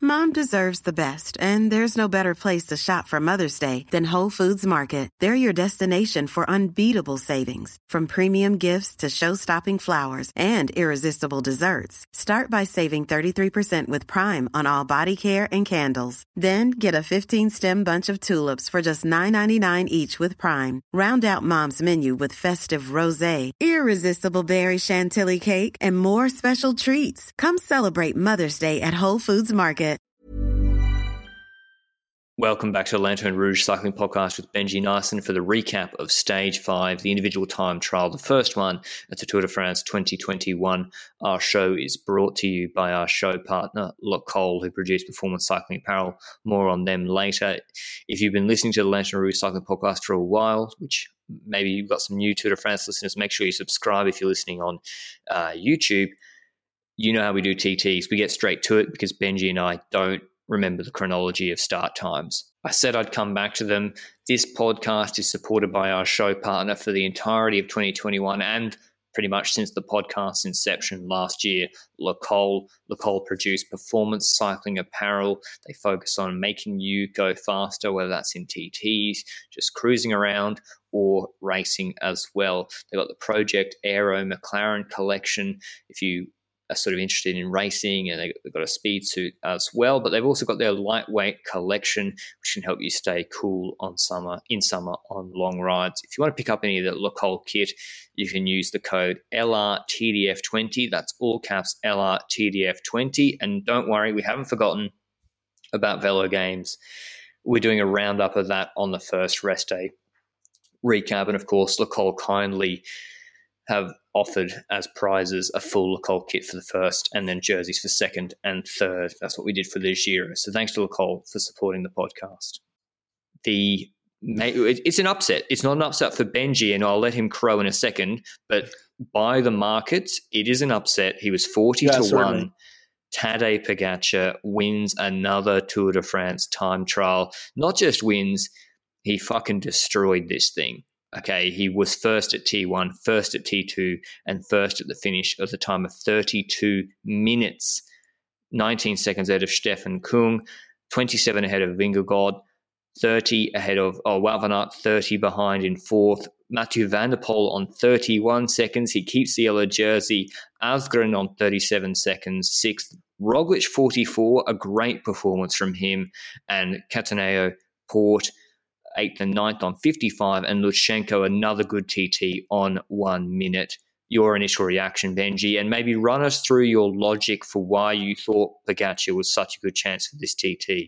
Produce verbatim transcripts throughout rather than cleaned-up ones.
Mom deserves the best, and there's no better place to shop for Mother's Day than Whole Foods Market. They're your destination for unbeatable savings, from premium gifts to show-stopping flowers and irresistible desserts. Start by saving thirty-three percent with Prime on all body care and candles. Then get a fifteen-stem bunch of tulips for just nine ninety-nine each with Prime. Round out Mom's menu with festive rosé, irresistible berry chantilly cake, and more special treats. Come celebrate Mother's Day at Whole Foods Market. Welcome back to the Lanterne Rouge Cycling Podcast with Benji Naesen for the recap of Stage five, the individual time trial, the first one at the Tour de France twenty twenty-one. Our show is brought to you by our show partner, Le Col, who produce performance cycling apparel. More on them later. If you've been listening to the Lanterne Rouge Cycling Podcast for a while, which maybe you've got some new Tour de France listeners, make sure you subscribe if you're listening on uh, YouTube. You know how we do T Ts. We get straight to it because Benji and I don't remember the chronology of start times. I said I'd come back to them. This podcast is supported by our show partner for the entirety of twenty twenty-one and pretty much since the podcast's inception last year, Le Col. Le Col produce performance cycling apparel. They focus on making you go faster, whether that's in T Ts, just cruising around, or racing as well. They've got the Project Aero McLaren collection if you are sort of interested in racing, and they've got a speed suit as well, but they've also got their lightweight collection, which can help you stay cool on summer, in summer on long rides. If you want to pick up any of the Le Col kit, you can use the code L R T D F twenty. That's all caps L R T D F twenty. And don't worry, we haven't forgotten about Velo Games. We're doing a roundup of that on the first rest day recap. And of course, Le Col kindly have offered as prizes a full Le Col kit for the first and then jerseys for second and third. That's what we did for the Giro. So thanks to Le Col for supporting the podcast. The It's an upset. It's not an upset for Benji, and I'll let him crow in a second, but by the markets, it is an upset. He was forty yeah, to one. Tadej Pogačar wins another Tour de France time trial. Not just wins, he fucking destroyed this thing. Okay, he was first at T one, first at T two, and first at the finish at the time of thirty-two minutes, nineteen seconds ahead of Stefan Kung, twenty-seven ahead of Vingegaard, thirty ahead of oh, Wout van Aert, thirty behind in fourth. Mathieu van der Poel on thirty-one seconds. He keeps the yellow jersey. Asgreen on thirty-seven seconds, sixth. Roglic, forty-four, a great performance from him. And Cataneo, Port, eighth and ninth on fifty-five, and Lutsenko, another good T T on one minute. Your initial reaction, Benji, and maybe run us through your logic for why you thought Pogačar was such a good chance for this T T.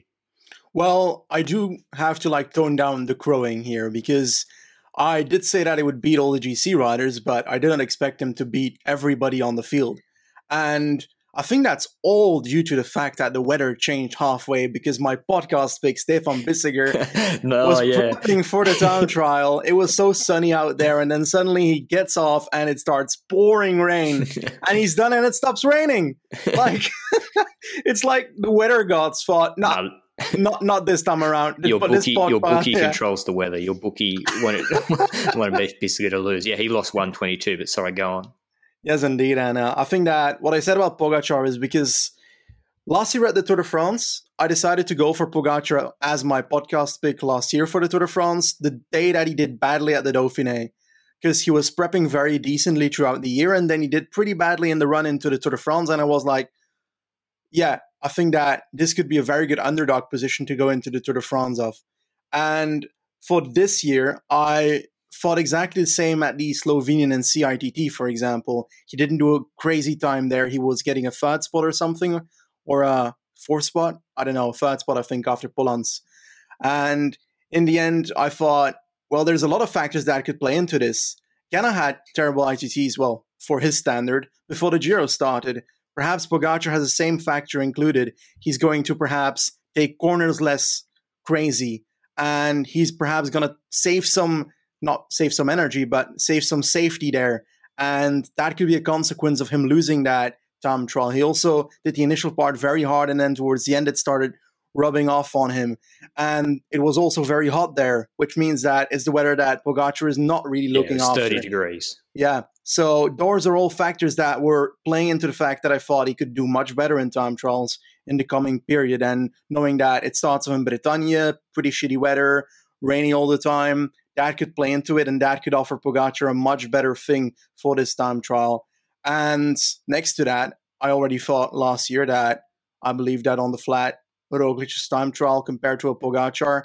Well, I do have to like tone down the crowing here, because I did say that it would beat all the G C riders, but I didn't expect him to beat everybody on the field. And I think that's all due to the fact that the weather changed halfway, because my podcast pick, Stefan Bissiger, no, was yeah. prepping for the time trial. It was so sunny out there, and then suddenly he gets off and it starts pouring rain, and he's done and it stops raining. Like, it's like the weather gods thought, no, nah, not not this time around. Your but bookie, this podcast, your bookie yeah. controls the weather. Your bookie wanted, wanted Bissiger to lose. Yeah, he lost one twenty-two, but sorry, go on. Yes, indeed. And uh, I think that what I said about Pogačar is because last year at the Tour de France, I decided to go for Pogačar as my podcast pick last year for the Tour de France, the day that he did badly at the Dauphiné, because he was prepping very decently throughout the year, and then he did pretty badly in the run into the Tour de France. And I was like, yeah, I think that this could be a very good underdog position to go into the Tour de France of. And for this year, I thought exactly the same at the Slovenian and C I T T, for example. He didn't do a crazy time there. He was getting a third spot or something, or a fourth spot. I don't know, third spot, I think, after Polans. And in the end, I thought, well, there's a lot of factors that could play into this. Ganna had terrible I T Ts, well, for his standard, before the Giro started. Perhaps Pogačar has the same factor included. He's going to perhaps take corners less crazy, and he's perhaps going to save some not save some energy, but save some safety there. And that could be a consequence of him losing that time trial. He also did the initial part very hard, and then towards the end, it started rubbing off on him. And it was also very hot there, which means that it's the weather that Pogačar is not really looking yeah, after. thirty degrees. Yeah. So those are all factors that were playing into the fact that I thought he could do much better in time trials in the coming period. And knowing that it starts in Britannia, pretty shitty weather, rainy all the time, that could play into it, and that could offer Pogacar a much better thing for this time trial. And next to that, I already thought last year that I believe that on the flat, Roglic's time trial compared to a Pogacar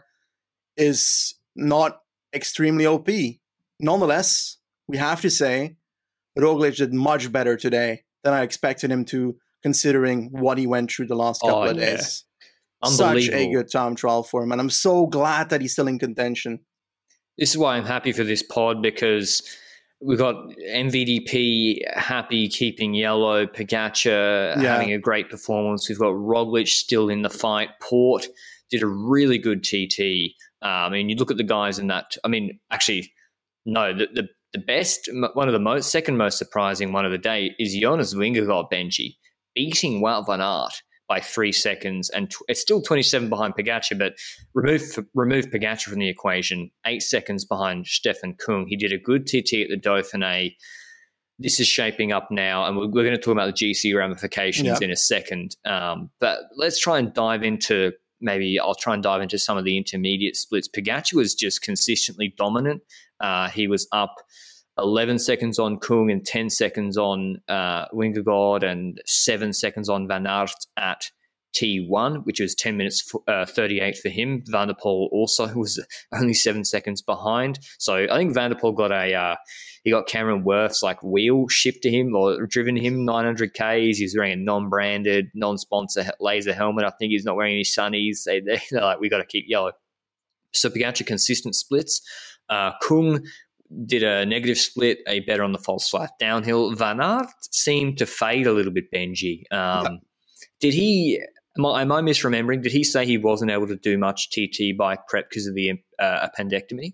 is not extremely O P. Nonetheless, we have to say Roglic did much better today than I expected him to, considering what he went through the last couple oh, of yeah. days. Such a good time trial for him, and I'm so glad that he's still in contention. This is why I'm happy for this pod, because we've got M V D P happy keeping yellow, Pogacar yeah. having a great performance. We've got Roglic still in the fight. Port did a really good T T. Uh, I mean, you look at the guys in that. I mean, actually, no, the, the the best, one of the most, second most surprising one of the day is Jonas Vingegaard, Benji, beating Wout van Aert by three seconds, and tw- it's still twenty-seven behind Pogacar, but remove remove Pogacar from the equation, eight seconds behind Stefan Kung. He did a good T T at the Dauphiné. This is shaping up now, and we're, we're going to talk about the G C ramifications yep. in a second. Um, but let's try and dive into, maybe I'll try and dive into some of the intermediate splits. Pogacar was just consistently dominant. Uh, he was up eleven seconds on Kung and ten seconds on uh, Vingegaard and seven seconds on Van Aert at T one, which was ten minutes uh, thirty-eight for him. Van der Poel also was only seven seconds behind. So I think Van der Poel got a uh, he got Cameron Worth's like wheel shipped to him or driven him nine hundred kays. He's wearing a non-branded, non-sponsor laser helmet. I think he's not wearing any sunnies. They, they're like, we got to keep yellow. So Pogacar consistent splits. Uh, Kung did a negative split, a better on the false flat downhill. Van Aert seemed to fade a little bit, Benji. Um, yeah. Did he, am I, am I misremembering, did he say he wasn't able to do much T T bike prep because of the uh, appendectomy?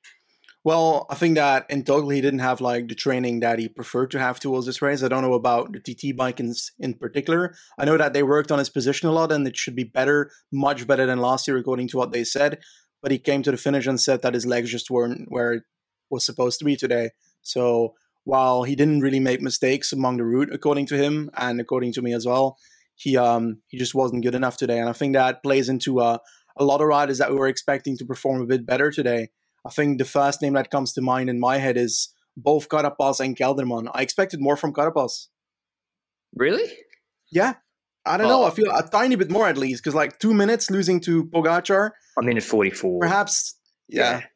Well, I think that in total he didn't have like the training that he preferred to have towards this race. I don't know about the T T bike in, in particular. I know that they worked on his position a lot and it should be better, much better than last year according to what they said. But he came to the finish and said that his legs just weren't where it was supposed to be today. So while he didn't really make mistakes among the route, according to him and according to me as well, he um he just wasn't good enough today. And I think that plays into uh, a lot of riders that we were expecting to perform a bit better today. I think the first name that comes to mind in my head is both Carapaz and Kelderman. I expected more from Carapaz. Really? Yeah. I don't oh. know. I feel a tiny bit more at least, because like two minutes losing to Pogacar. I mean, at forty-four. Perhaps, yeah. yeah.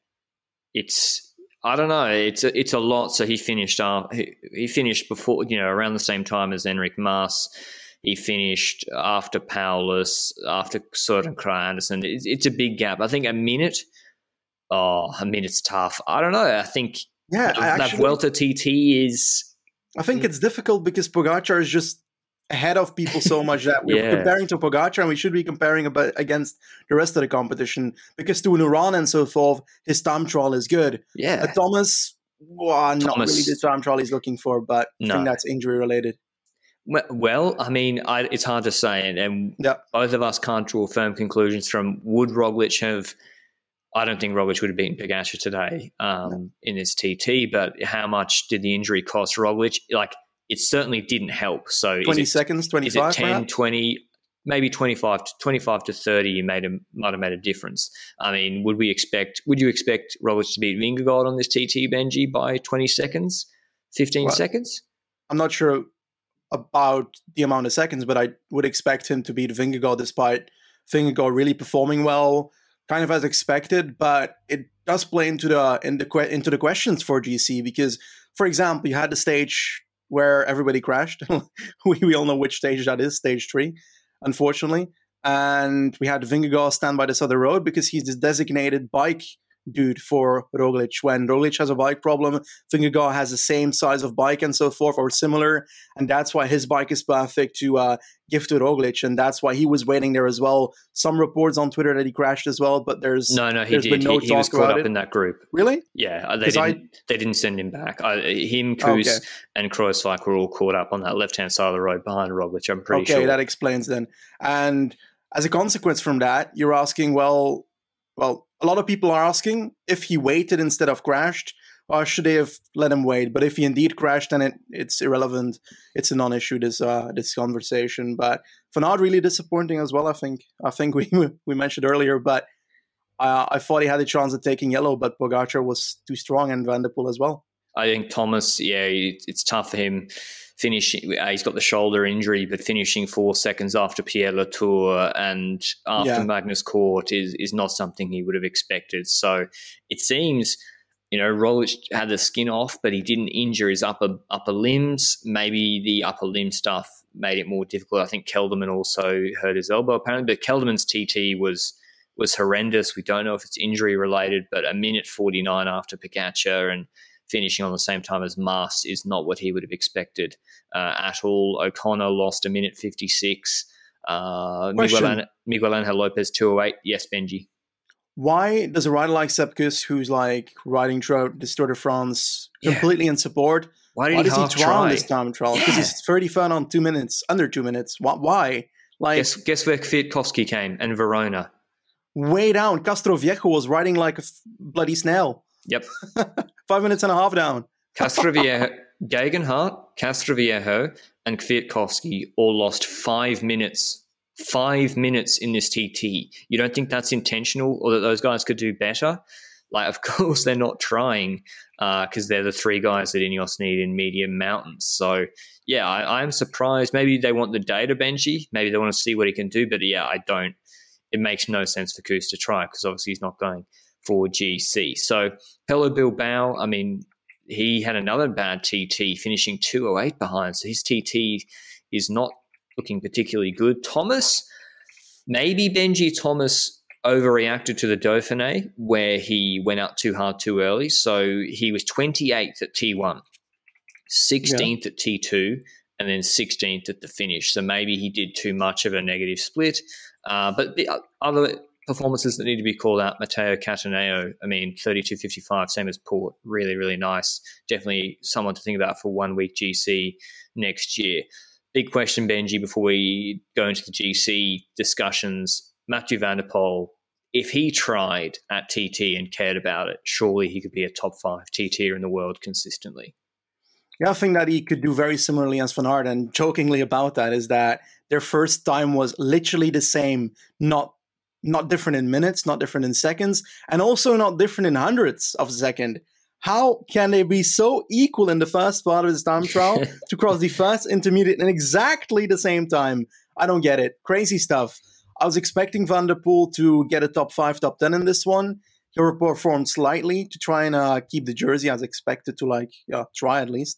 It's, I don't know. It's a, it's a lot. So he finished uh, he, he finished before, you know, around the same time as Enric Mas. He finished after Paulus, after Søren Kragh Andersen. It's, it's a big gap. I think a minute, oh, a minute's tough. I don't know. I think yeah, that, I actually, that Vuelta T T is... I think it's difficult because Pogacar is just ahead of people so much that we're yeah. comparing to Pogacar, and we should be comparing about against the rest of the competition, because to Uran and so forth, his time trial is good. Yeah. Uh, Thomas, well, Thomas, not really the time trial he's looking for, but no. I think that's injury related. Well, I mean, I, it's hard to say, and, and yep. both of us can't draw firm conclusions from would Roglic have. I don't think Roglic would have beaten Pogacar today um, no. in this T T, but how much did the injury cost Roglic? Like, it certainly didn't help. So twenty is it, seconds, twenty-five, is it ten, perhaps? twenty, maybe twenty-five to twenty-five to thirty made a, might have made a difference. I mean, would we expect, would you expect Roglic to beat Vingegaard on this T T, Benji, by twenty seconds, fifteen well, seconds? I'm not sure about the amount of seconds, but I would expect him to beat Vingegaard despite Vingegaard really performing well, kind of as expected. But it does play into the, in the into the questions for G C, because, for example, you had the stage where everybody crashed. we, we all know which stage that is, stage three, unfortunately. And we had Vingegaard stand by the side of the road because he's this designated bike dude for Roglic. When Roglic has a bike problem, Vingegaard has the same size of bike and so forth, or similar, and that's why his bike is perfect to uh, give to Roglic, and that's why he was waiting there as well. Some reports on Twitter that he crashed as well, but there's no, no, he there's did. Been no he, he was caught up it. in that group. Really? Yeah, they didn't. I, they didn't send him back. I, him, Kuss, okay. and Kruijswijk were all caught up on that left-hand side of the road behind Roglic. I'm pretty okay, sure. Okay, that explains then. And as a consequence from that, you're asking, well, well. A lot of people are asking if he waited instead of crashed, or should they have let him wait? But if he indeed crashed, then it, it's irrelevant. It's a non-issue, this uh, this conversation. But Van Aert really disappointing as well, I think. I think we we mentioned earlier, but uh, I thought he had a chance at taking yellow, but Pogacar was too strong, and Van der Poel as well. I think Thomas, yeah, it's tough for him finishing. He's got the shoulder injury, but finishing four seconds after Pierre Latour and after Yeah. Magnus Cort is is not something he would have expected. So it seems, you know, Roglic had the skin off, but he didn't injure his upper upper limbs. Maybe the upper limb stuff made it more difficult. I think Kelderman also hurt his elbow apparently, but Kelderman's T T was was horrendous. We don't know if it's injury related, but a minute forty-nine after Pogacar and finishing on the same time as Mas is not what he would have expected uh, at all. O'Connor lost a minute fifty-six. Uh, Miguel, An- Miguel Angel Lopez two oh eight. Yes, Benji. Why does a rider like Sepp Kuss, who's like riding throughout the Tour de France completely yeah. in support, why, did why he does half he try on this time trial? Because yeah. he's thirty-third on two minutes, under two minutes. Why? Like, guess, guess where Kwiatkowski came and Verona? Way down. Castroviejo was riding like a f- bloody snail. Yep. Five minutes and a half down. Castroviejo, Gegenhardt, Castroviejo, and Kwiatkowski all lost five minutes. Five minutes in this T T. You don't think that's intentional or that those guys could do better? Like, of course they're not trying because uh, they're the three guys that Ineos need in medium mountains. So, yeah, I, I'm surprised. Maybe they want the data, Benji. Maybe they want to see what he can do. But, yeah, I don't. It makes no sense for Kuss to try because obviously he's not going for G C. So, Pello Bilbao, I mean, he had another bad T T, finishing two oh eight behind. So his T T is not looking particularly good. Thomas, maybe Benji Thomas overreacted to the Dauphiné where he went out too hard too early. So he was twenty-eighth at T one, sixteenth yeah. at T two, and then sixteenth at the finish. So maybe he did too much of a negative split. Uh, but the other performances that need to be called out, Matteo Cataneo, I mean, thirty-two fifty-five, same as Port. Really, really nice. Definitely someone to think about for one week G C next year. Big question, Benji, before we go into the G C discussions. Mathieu van der Poel, if he tried at T T and cared about it, surely he could be a top five T T-er in the world consistently. Yeah, I think that he could do very similarly as Van Aert. And jokingly about that is that their first time was literally the same, not not different in minutes, not different in seconds, and also not different in hundredths of a second. How can they be so equal in the first part of this time trial to cross the first intermediate in exactly the same time? I don't get it. Crazy stuff. I was expecting Van der Poel to get a top five, top ten in this one. He performed slightly to try and uh, keep the jersey as expected to, like, yeah, try at least.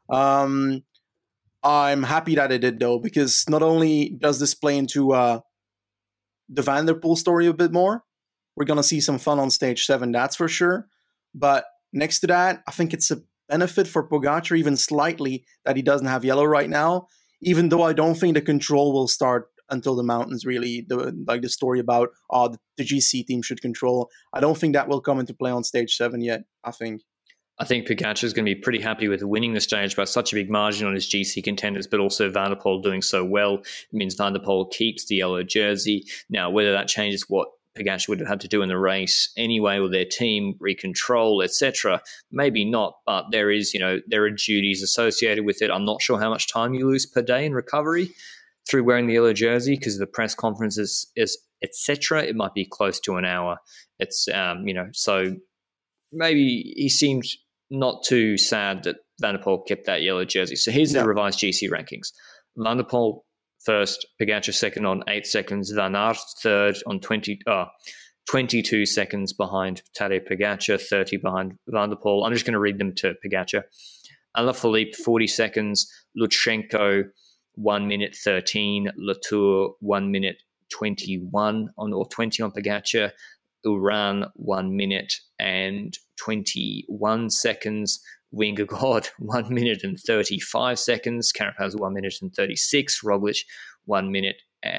Um, I'm happy that it did, though, because not only does this play into uh, the Van der Poel story a bit more, we're going to see some fun on stage seven, that's for sure. But next to that, I think it's a benefit for Pogacar even slightly that he doesn't have yellow right now, even though I don't think the control will start until the mountains, really. The, like the story about oh, the, the G C team should control. I don't think that will come into play on stage seven yet, I think. I think Pogacar is going to be pretty happy with winning the stage by such a big margin on his G C contenders, but also Van der Poel doing so well. It means Van der Poel keeps the yellow jersey. Now, whether that changes what Pogacar would have had to do in the race anyway with their team, recontrol, et cetera, maybe not, but there is, you know, there are duties associated with it. I'm not sure how much time you lose per day in recovery through wearing the yellow jersey because of the press conferences, is et cetera. It might be close to an hour. It's, um, you know, so maybe he seemed not too sad that Van der Poel kept that yellow jersey. So here's yeah. the revised G C rankings. Van der Poel first, Pogacar second on eight seconds, Van Aert third on twenty, uh, twenty-two seconds behind Tadej Pogacar, thirty behind Van der Poel. I'm just going to read them to Pogacar. Alaphilippe, forty seconds. Lutsenko, one minute thirteen. Latour, one minute twenty-one on or twenty on Pogacar. Uran, one minute and twenty-one seconds. Vingegaard, one minute and thirty-five seconds. Carapaz, one minute and thirty-six. Roglic, one minute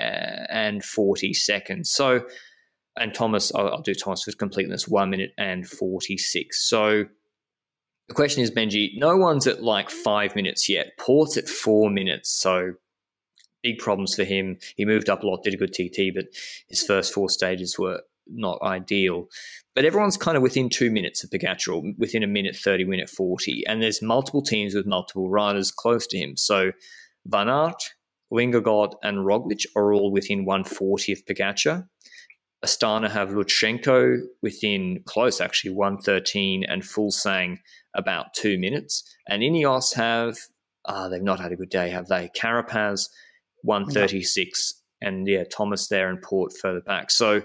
and forty seconds. So, and Thomas, I'll, I'll do Thomas for completeness, one minute and forty-six. So, the question is, Benji, no one's at like five minutes yet. Port's at four minutes. So, big problems for him. He moved up a lot, did a good T T, but his first four stages were not ideal. But everyone's kind of within two minutes of Pogačar, or within a minute thirty, minute forty. And there's multiple teams with multiple riders close to him. So Van Aert, Vingegaard and Roglic are all within one forty of Pogačar. Astana have Lutsenko within close, actually, one thirteen, and Fuglsang about two minutes. And Ineos have, uh, they've not had a good day, have they? Carapaz, one thirty-six, no. and yeah, Thomas there and Port further back. So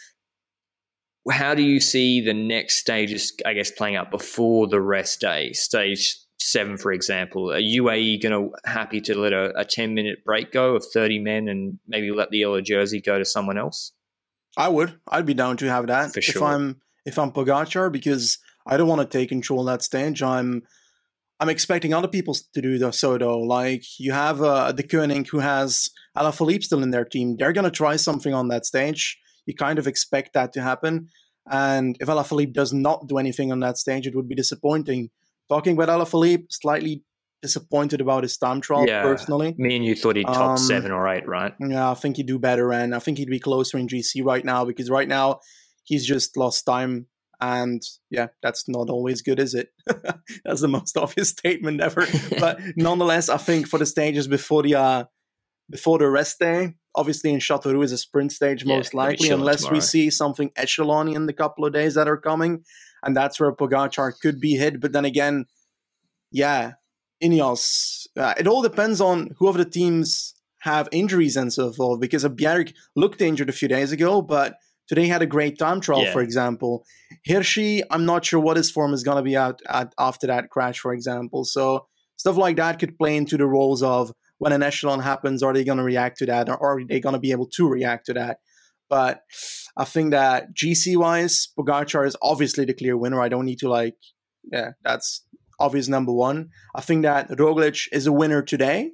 how do you see the next stages, I guess, playing out before the rest day? Stage seven, for example. Are U A E going to happy to let a, a ten-minute break go of thirty men and maybe let the yellow jersey go to someone else? I would. I'd be down to have that For sure. if I'm if I'm Pogačar, because I don't want to take control of that stage. I'm I'm expecting other people to do so though. Like you have uh, De Koning, who has Alaphilippe still in their team. They're going to try something on that stage. You kind of expect that to happen. And if Alaphilippe does not do anything on that stage, it would be disappointing. Talking about Alaphilippe, slightly disappointed about his time trial, yeah, personally. Me and you thought he'd top um, seven or eight, right? Yeah, I think he'd do better, and I think he'd be closer in G C right now, because right now he's just lost time, and yeah, that's not always good, is it? That's the most obvious statement ever. But nonetheless, I think for the stages before the uh, before the rest day, obviously in Châteauroux is a sprint stage, Yeah, most likely, unless tomorrow. we see something echelon in the couple of days that are coming, and that's where Pogačar could be hit. But then again, yeah, Ineos, uh, it all depends on who of the teams have injuries and so forth, because Bjerg looked injured a few days ago, but today had a great time trial, Yeah. for example. Hirschi, I'm not sure what his form is going to be out at after that crash, for example. So stuff like that could play into the roles of when an echelon happens, are they going to react to that, or are they going to be able to react to that? But I think that G C-wise, Pogačar is obviously the clear winner. I don't need to like, yeah, that's obvious number one. I think that Roglic is a winner today,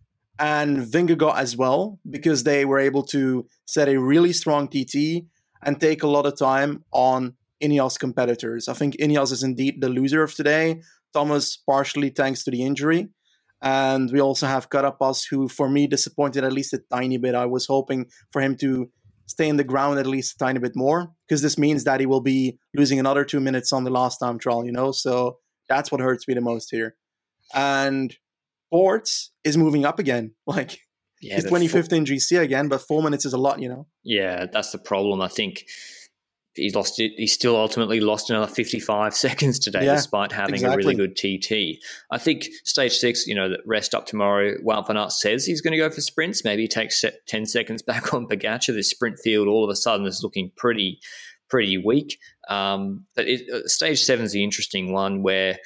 and Vingegaard as well, because they were able to set a really strong T T and take a lot of time on Ineos competitors. I think Ineos is indeed the loser of today. Thomas, partially thanks to the injury. And we also have Carapaz, who for me disappointed at least a tiny bit. I was hoping for him to stay in the ground at least a tiny bit more, because this means that he will be losing another two minutes on the last time trial, you know? So that's what hurts me the most here. And Ports is moving up again. Like, Yeah, he's the twenty-fifth in G C again, but four minutes is a lot, you know? Yeah, that's the problem. I think he's lost it. He still ultimately lost another fifty-five seconds today, Yeah, despite having exactly. a really good T T. I think stage six, you know, the rest up tomorrow. Wout van Aert says he's going to go for sprints. Maybe he takes ten seconds back on Pogačar. The sprint field all of a sudden is looking pretty, pretty weak. Um, but it, stage seven is the interesting one, where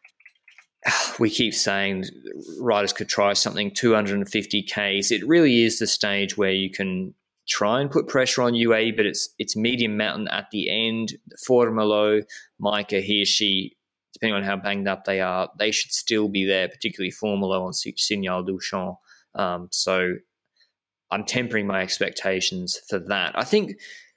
we keep saying riders could try something two hundred fifty kays. It really is the stage where you can try and put pressure on U A E, but it's it's medium mountain at the end. Formolo, Micah, Hirschi, depending on how banged up they are, they should still be there, particularly Formolo on Signal Duchamp. Um, so I'm tempering my expectations for that. I think,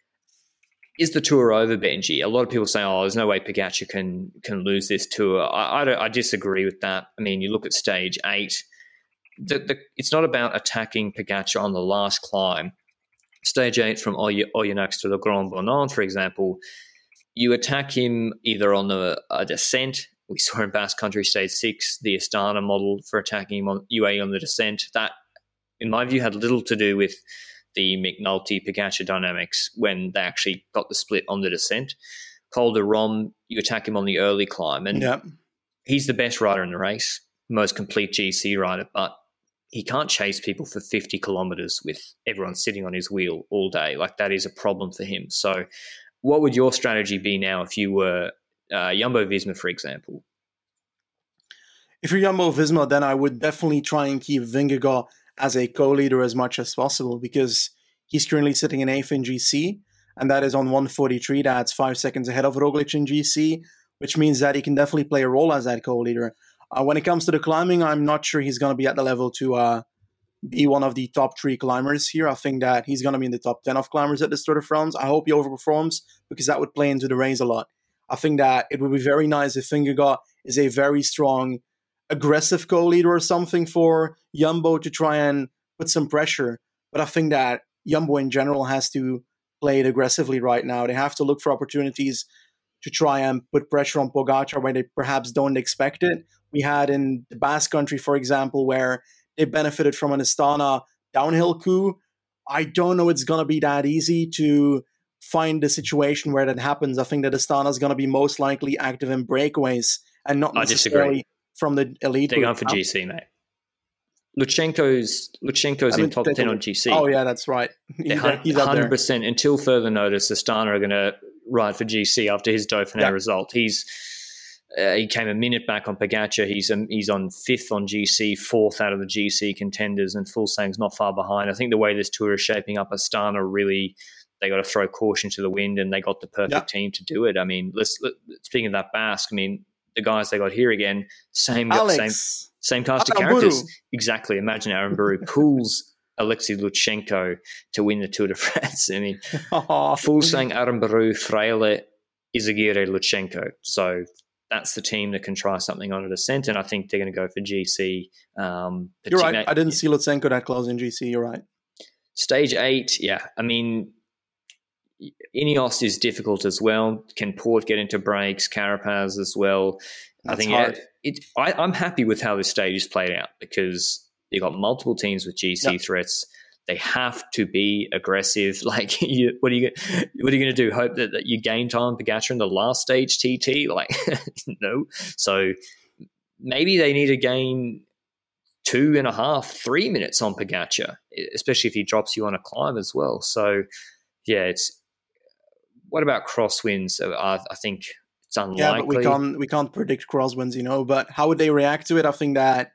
is the tour over, Benji? A lot of people say, oh, there's no way Pogačar can can lose this tour. I, I, don't, I disagree with that. I mean, you look at stage eight, the, the, it's not about attacking Pogačar on the last climb. Stage eight from Oyonnax to the Grand Bonnant, for example, you attack him either on the a descent. We saw in Basque Country stage six, the Astana model for attacking him on U A E on the descent. That, in my view, had little to do with the McNulty Pogačar dynamics when they actually got the split on the descent. Col de Rome, you attack him on the early climb, and Yeah. he's the best rider in the race, most complete G C rider, but he can't chase people for fifty kilometers with everyone sitting on his wheel all day. Like, that is a problem for him. So what would your strategy be now if you were uh, Jumbo-Visma, for example? If you're Jumbo-Visma, then I would definitely try and keep Vingegaard as a co-leader as much as possible, because he's currently sitting in eighth in G C, and that is on one forty-three. That's five seconds ahead of Roglic in G C, which means that he can definitely play a role as that co-leader. Uh, when it comes to the climbing, I'm not sure he's going to be at the level to uh, be one of the top three climbers here. I think that he's going to be in the top ten of climbers at the Tour de France. I hope he overperforms, because that would play into the race a lot. I think that it would be very nice if Vingegaard is a very strong, aggressive co-leader or something for Jumbo to try and put some pressure. But I think that Jumbo in general has to played aggressively right now. They have to look for opportunities to try and put pressure on Pogacar where they perhaps don't expect it. We had in the Basque Country, for example, where they benefited from an Astana downhill coup. I don't know it's going to be that easy to find the situation where that happens. I think that Astana is going to be most likely active in breakaways and not necessarily from the elite. They're going for G C, mate. Lutsenko's Lutsenko's in top ten on G C. Oh, yeah, that's right. He's, he's one hundred percent. Until further notice, Astana are going to ride for G C after his Dauphiné yeah. result. He's uh, he came a minute back on Pogacar. He's um, he's on fifth on G C, fourth out of the G C contenders, and Fuglsang's not far behind. I think the way this tour is shaping up, Astana really, they got to throw caution to the wind, and they got the perfect yeah. team to do it. I mean, let's, let, speaking of that Basque, I mean, the guys they got here again, same Alex. same same cast of characters. Exactly. Imagine Aramburu pulls Alexei Lutsenko to win the Tour de France. I mean, Fuglsang, Aramburu, Fraile, Izagirre, Lutsenko. So that's the team that can try something on a descent, and I think they're going to go for G C. Um, You're right. I didn't see Lutsenko that close in G C. You're right. Stage eight, yeah. I mean, Ineos is difficult as well. Can Port get into breaks? Carapaz as well. That's I think hard. It, it, I, I'm happy with how this stage is played out because you've got multiple teams with G C yep. threats. They have to be aggressive. Like, you, what are you what are you going to do? Hope that, that you gain time Pogacar in the last stage T T? Like, no. So maybe they need to gain two and a half, three minutes on Pogacar, especially if he drops you on a climb as well. So, yeah, it's. What about crosswinds? I, I think it's unlikely. Yeah, but we can't we can't predict crosswinds, you know. But how would they react to it? I think that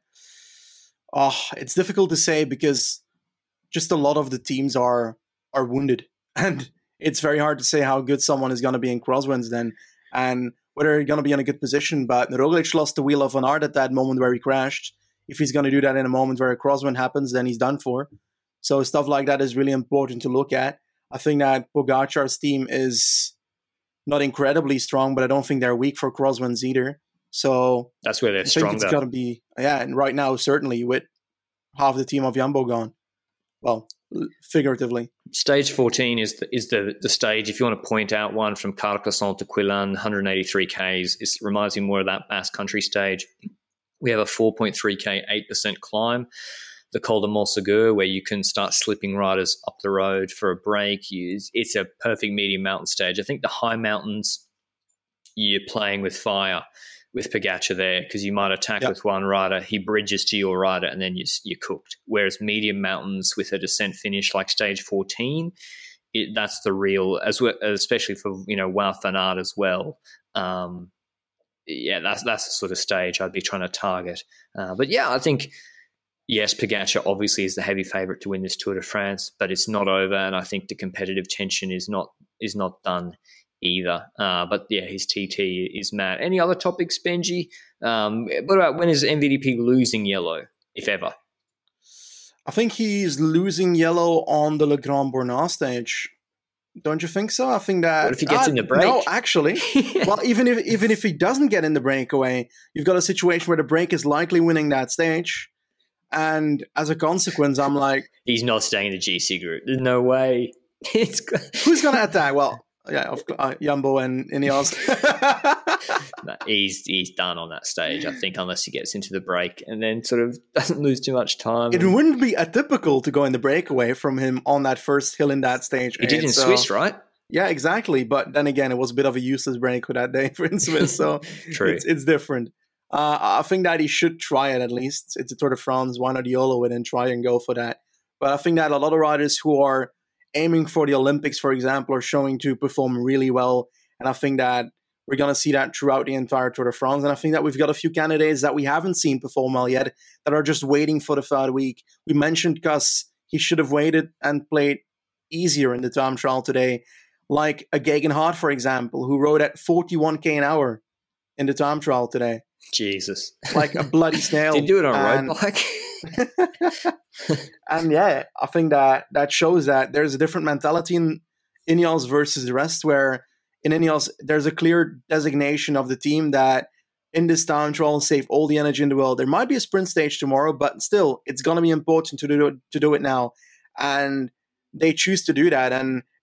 oh, it's difficult to say because just a lot of the teams are are wounded, and it's very hard to say how good someone is going to be in crosswinds then, and whether they're going to be in a good position. But Roglic lost the wheel of Van Aert at that moment where he crashed. If he's going to do that in a moment where a crosswind happens, then he's done for. So stuff like that is really important to look at. I think that Pogacar's team is not incredibly strong, but I don't think they're weak for crosswinds either. So that's where they're I think stronger. It's got to be, yeah, and right now, certainly with half the team of Jumbo gone. Well, figuratively. Stage fourteen is the, is the, the stage. If you want to point out one from Carcassonne to Quillan, one hundred eighty-three kays, it reminds me more of that Basque Country stage. We have a four point three K, eight percent climb. The Col de Montsegur, where you can start slipping riders up the road for a break. It's a perfect medium mountain stage. I think the high mountains, you're playing with fire with Pogacar there because you might attack yep. with one rider, he bridges to your rider, and then you, you're cooked. Whereas medium mountains with a descent finish like stage fourteen, it, that's the real, as well, especially for you know Wout van Aert as well. Um, yeah, that's that's the sort of stage I'd be trying to target. Uh, but yeah, I think. Yes, Pogacar obviously is the heavy favourite to win this Tour de France, but it's not over, and I think the competitive tension is not is not done either. Uh, but yeah, his T T is mad. Any other topics, Benji? Um, what about when is M V D P losing yellow, if ever? I think he's losing yellow on the Le Grand Bornand stage. Don't you think so? I think that. What if he gets uh, in the break? No, actually. Well, even if even if he doesn't get in the breakaway, you've got a situation where the break is likely winning that stage. And as a consequence, I'm like... He's not staying in the G C group. There's no way. It's... Who's going to attack? Well, yeah, of course, uh, Jumbo and Ineos. No, he's, he's done on that stage, I think, unless he gets into the break and then sort of doesn't lose too much time. It and... wouldn't be atypical to go in the breakaway from him on that first hill in that stage. He did in so, Swiss, right? Yeah, exactly. But then again, it was a bit of a useless break for that day for in Swiss, so True. It's, it's different. Uh, I think that he should try it at least. It's a Tour de France. Why not YOLO it and try and go for that? But I think that a lot of riders who are aiming for the Olympics, for example, are showing to perform really well. And I think that we're going to see that throughout the entire Tour de France. And I think that we've got a few candidates that we haven't seen perform well yet that are just waiting for the third week. We mentioned Gus. He should have waited and played easier in the time trial today. Like a Geoghegan Hart, for example, who rode at forty-one K an hour in the time trial today. Jesus. Like a bloody snail. Did you do it on a and, road bike? And yeah, I think that that shows that there's a different mentality in Ineos versus the rest, where in Ineos, there's a clear designation of the team that in this time trial, save all the energy in the world. There might be a sprint stage tomorrow, but still, it's going to be important to do it, to do it now. And they choose to do that. And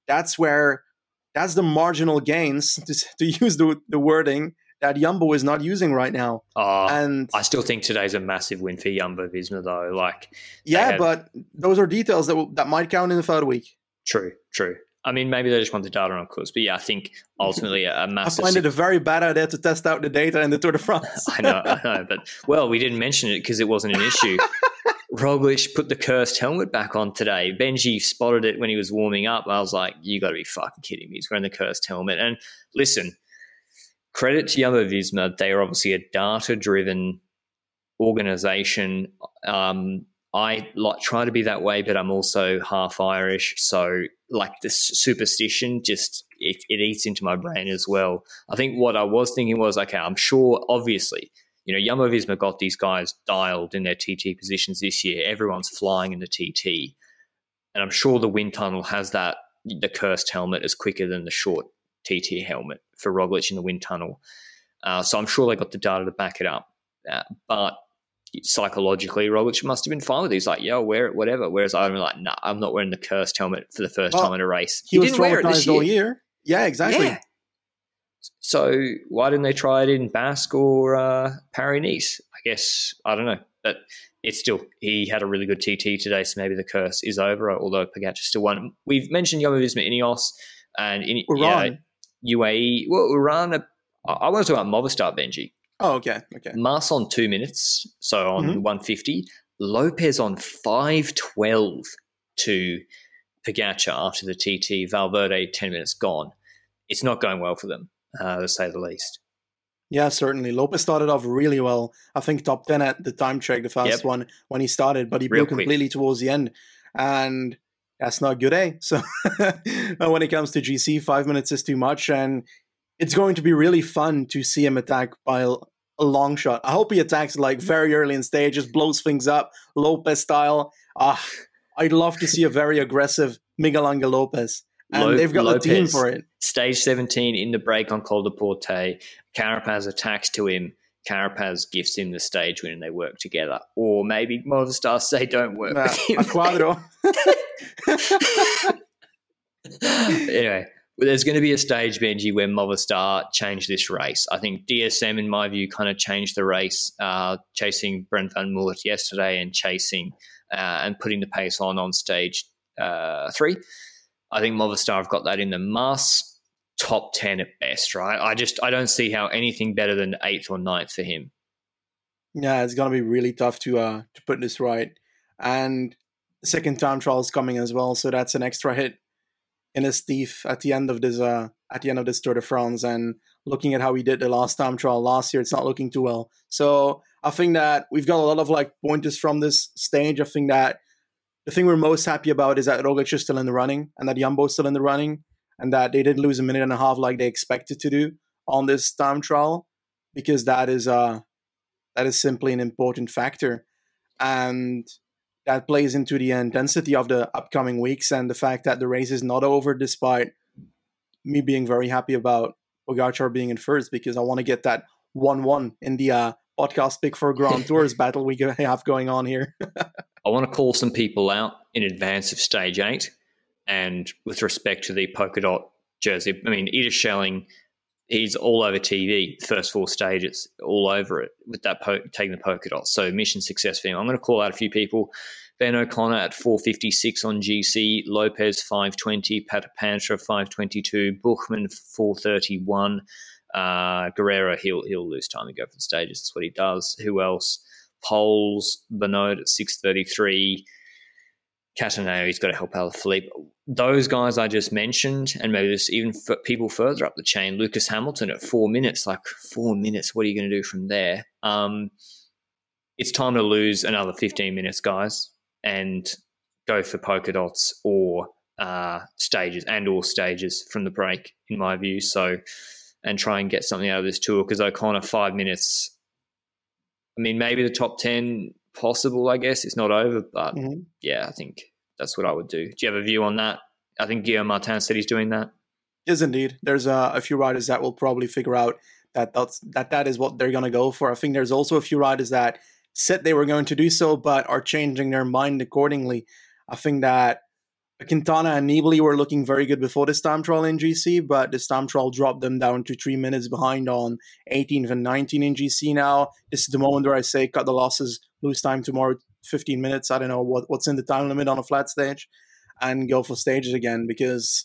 that's where that's the marginal gains, to, to use the, the wording, that Jumbo is not using right now. Oh, and I still think today's a massive win for Jumbo-Visma, though. Like, yeah, have, but those are details that will, that might count in the third week. True, true. I mean, maybe they just want the data on course, but yeah, I think ultimately a, a massive. I find it a very bad idea to test out the data in the Tour de France. I know, I know, but well, we didn't mention it because it wasn't an issue. Roglic put the cursed helmet back on today. Benji spotted it when he was warming up. I was like, you got to be fucking kidding me. He's wearing the cursed helmet. And listen, credit to Jumbo-Visma. They are obviously a data-driven organization. Um, I like try to be that way, but I'm also half Irish. So like this superstition just, it, it eats into my brain as well. I think what I was thinking was, okay, I'm sure, obviously, you know, Jumbo-Visma got these guys dialed in their T T positions this year. Everyone's flying in the T T. And I'm sure the wind tunnel has that, the cursed helmet is quicker than the short T T helmet for Roglic in the wind tunnel. Uh, so I'm sure they got the data to back it up. Uh, but psychologically, Roglic must have been fine with it. He's like, yo, wear it, whatever. Whereas I'm like, nah, I'm not wearing the cursed helmet for the first well, time in a race. He, he was didn't wear it this year. all year. Yeah, exactly. Yeah. So why didn't they try it in Basque or uh, Paris-Nice? I guess, I don't know. But it's still, he had a really good T T today, so maybe the curse is over, although Pogacar still won. We've mentioned Jumbo-Visma, Ineos, and in, yeah, U A E. Well, Uran, I want to talk about Movistar, Benji. Oh, okay, okay. Mas on two minutes, so on mm-hmm. one fifty. Lopez on five twelve to Pogacar after the T T. Valverde, ten minutes gone. It's not going well for them, uh, to say the least. Yeah, certainly. Lopez started off really well. I think top ten at the time check, the first yep. one when he started, but he blew completely towards the end. And that's not good, eh? So when it comes to G C, five minutes is too much. And it's going to be really fun to see him attack by a long shot. I hope he attacks like very early in stage, just blows things up, Lopez style. Uh, I'd love to see a very aggressive Miguel Angel Lopez. And Lo- they've got Lopez, the team for it. Stage seventeen in the break on Col de Porte. Carapaz attacks to him. Carapaz gifts him the stage win and they work together. Or maybe Movistar say don't work nah, with him. A Quadro. Anyway, well, there's going to be a stage, Benji, where Movistar change this race. I think D S M, in my view, kind of changed the race, uh, chasing Brent Van Moert yesterday and chasing uh, and putting the pace on on stage uh, three. I think Movistar have got that in the Mas, top ten at best, right? I just I don't see how anything better than eighth or ninth for him. Yeah, it's going to be really tough to uh, to put this right. And the second time trial is coming as well, so that's an extra hit in his teeth at the end of this uh, at the end of this Tour de France. And looking at how he did the last time trial last year, it's not looking too well. So I think that we've got a lot of like pointers from this stage. I think that the thing we're most happy about is that Roglic is still in the running and that Jumbo is still in the running and that they didn't lose a minute and a half like they expected to do on this time trial, because that is uh that is simply an important factor. And that plays into the intensity of the upcoming weeks and the fact that the race is not over, despite me being very happy about Pogacar being in first, because I want to get that one one in the uh, podcast pick for Grand Tours battle we have going on here. I want to call some people out in advance of stage eight. And with respect to the polka dot jersey, I mean, Ida Schelling, he's all over T V, first four stages, all over it with that po- taking the polka dot. So mission success for him. I'm going to call out a few people. Ben O'Connor at four fifty-six on G C, Lopez five twenty, Patapantra five twenty-two, Buchmann four thirty-one, uh, Guerrero, he'll, he'll lose time to go for the stages. That's what he does. Who else? Poles, Bernard at six thirty-three, Cataneo, he's got to help Alaphilippe. Those guys I just mentioned, and maybe there's even f- people further up the chain. Lucas Hamilton at four minutes, like four minutes. What are you going to do from there? Um, it's time to lose another fifteen minutes, guys, and go for polka dots or uh, stages and or stages from the break, in my view. So, and try and get something out of this tour, because O'Connor, five minutes. I mean, maybe the top ten possible, I guess. It's not over, but mm-hmm. yeah, I think that's what I would do. Do you have a view on that? I think Guillaume Martin said he's doing that. Yes, indeed. There's uh, a few riders that will probably figure out that that's, that that is what they're going to go for. I think there's also a few riders that said they were going to do so, but are changing their mind accordingly. I think that Quintana and Nibali were looking very good before this time trial in G C, but this time trial dropped them down to three minutes behind on eighteenth and nineteenth in G C now. This is the moment where I say cut the losses, lose time tomorrow, fifteen minutes. I don't know what, what's in the time limit on a flat stage, and go for stages again, because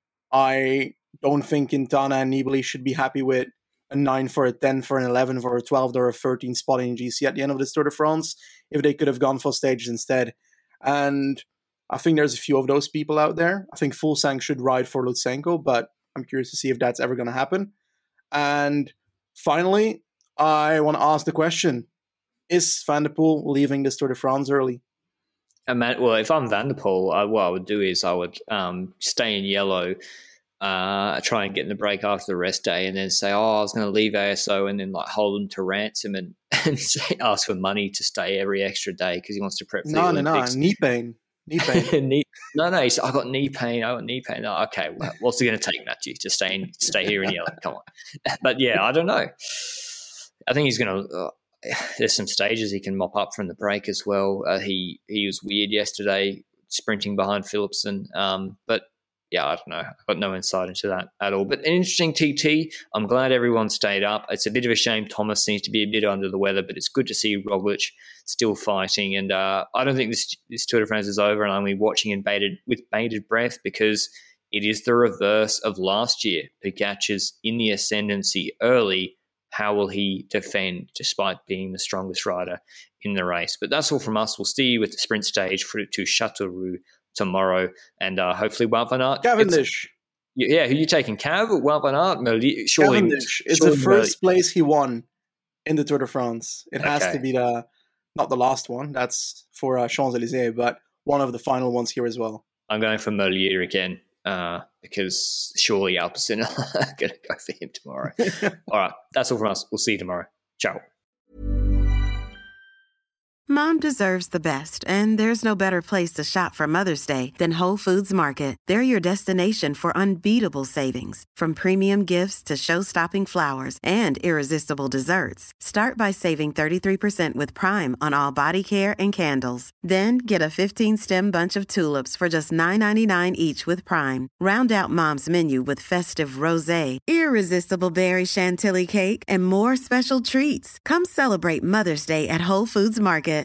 I don't think Quintana and Nibali should be happy with a nine for a ten for an eleven for a twelve or a thirteen spot in G C at the end of this Tour de France, if they could have gone for stages instead. And I think there's a few of those people out there. I think Fuglsang should ride for Lutsenko, but I'm curious to see if that's ever going to happen. And finally, I want to ask the question, is Van der Poel leaving this Tour de France early? Well, if I'm Van der Poel, I, what I would do is I would um, stay in yellow, uh, try and get in the break after the rest day, and then say, oh, I was going to leave A S O, and then like hold them to ransom and, and say, ask for money to stay every extra day because he wants to prep for no, the no, Olympics. No, knee pain. Knee pain. knee, no, no, he said, I got knee pain. I got knee pain. No, okay, well, what's it going to take, Matthew? To stay in, stay here in yellow. Come on. But yeah, I don't know. I think he's going to. Uh, there's some stages he can mop up from the break as well. Uh, he he was weird yesterday, sprinting behind Philipsen. Um, but yeah, I don't know. I've got no insight into that at all. But an interesting T T. I'm glad everyone stayed up. It's a bit of a shame Thomas seems to be a bit under the weather, but it's good to see Roglic still fighting. And uh, I don't think this, this Tour de France is over, and I'm going to be watching in bated, with bated breath, because it is the reverse of last year. Pogacar's in the ascendancy early. How will he defend despite being the strongest rider in the race? But that's all from us. We'll see you at the sprint stage for to Châteauroux tomorrow, and uh, hopefully Wout van Aert. Cavendish. Yeah, who are you taking? Cav, Wout van Aert? Surely, Cavendish. It's surely the first Merlier. place he won in the Tour de France. It has Okay. to be the, not the last one. That's for uh, Champs-Élysées, but one of the final ones here as well. I'm going for Merlier again uh, because surely Alpecin are going to go for him tomorrow. All right, that's all from us. We'll see you tomorrow. Ciao. Mom deserves the best, and there's no better place to shop for Mother's Day than Whole Foods Market. They're your destination for unbeatable savings, from premium gifts to show-stopping flowers and irresistible desserts. Start by saving thirty-three percent with Prime on all body care and candles. Then get a fifteen-stem bunch of tulips for just nine ninety-nine each with Prime. Round out Mom's menu with festive rosé, irresistible berry chantilly cake, and more special treats. Come celebrate Mother's Day at Whole Foods Market.